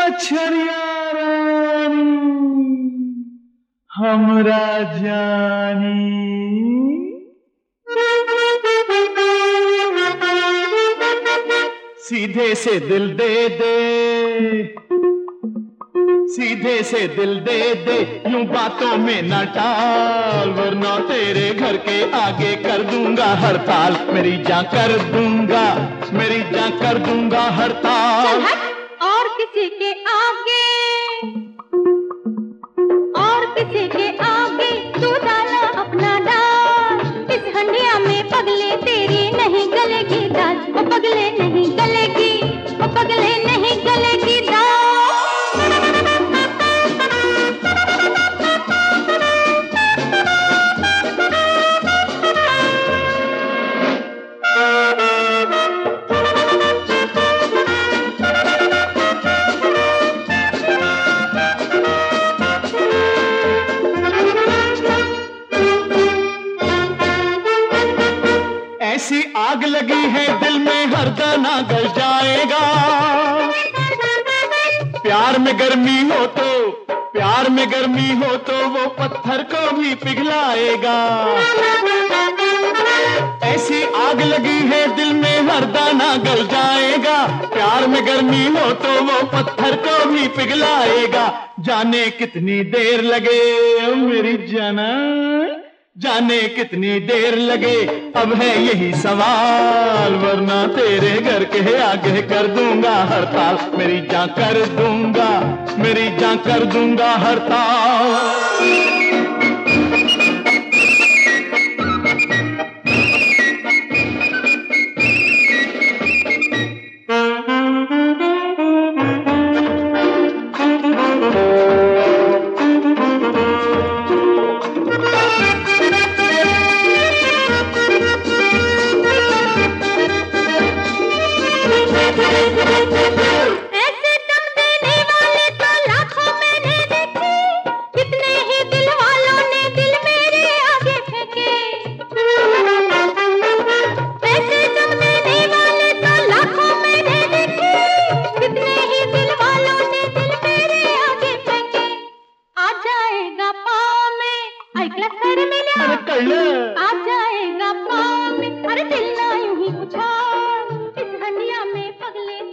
छरिया रानी हमरा जानी। सीधे से दिल दे दे, सीधे से दिल दे दे, यूं बातों में न टाल, वरना तेरे घर के आगे कर दूंगा हड़ताल। मेरी जान कर दूंगा, मेरी जान कर दूंगा हड़ताल। और किसी के आगे, और किसी के आगे तू डाला अपना डाल, इस हंडिया में पगले तेरी नहीं गलेगी दाल। वो पगले नहीं गलेगी, वो पगले नहीं गलेगी दाल। ऐसी आग लगी है दिल में हर दाना गल जाएगा। प्यार में गर्मी हो तो, प्यार में गर्मी हो तो वो पत्थर को भी पिघलाएगा। ऐसी आग लगी है दिल में हर दाना गल जाएगा। प्यार में गर्मी हो तो वो पत्थर को भी पिघलाएगा। जाने कितनी देर लगे मेरी जाना, जाने कितनी देर लगे, अब है यही सवाल, वरना तेरे घर के आगे कर दूंगा हड़ताल। मेरी जान कर दूंगा, मेरी जान कर दूंगा हड़ताल। ऐसे दम देने वाले तो लाखों मैंने देखे, कितने ही दिल वालों ने दिल मेरे आगे फेंके। ऐसे दम देने वाले तो लाखों मैंने देखे, कितने ही दिल वालों ने दिल मेरे आगे फेंके। आ जाएगा पाँव में, ऐकला सर मिला, अरे कल्ला आ जाएगा पाँव में, अरे दिल ना यूं ही उछाल, इस हंडिया में पगले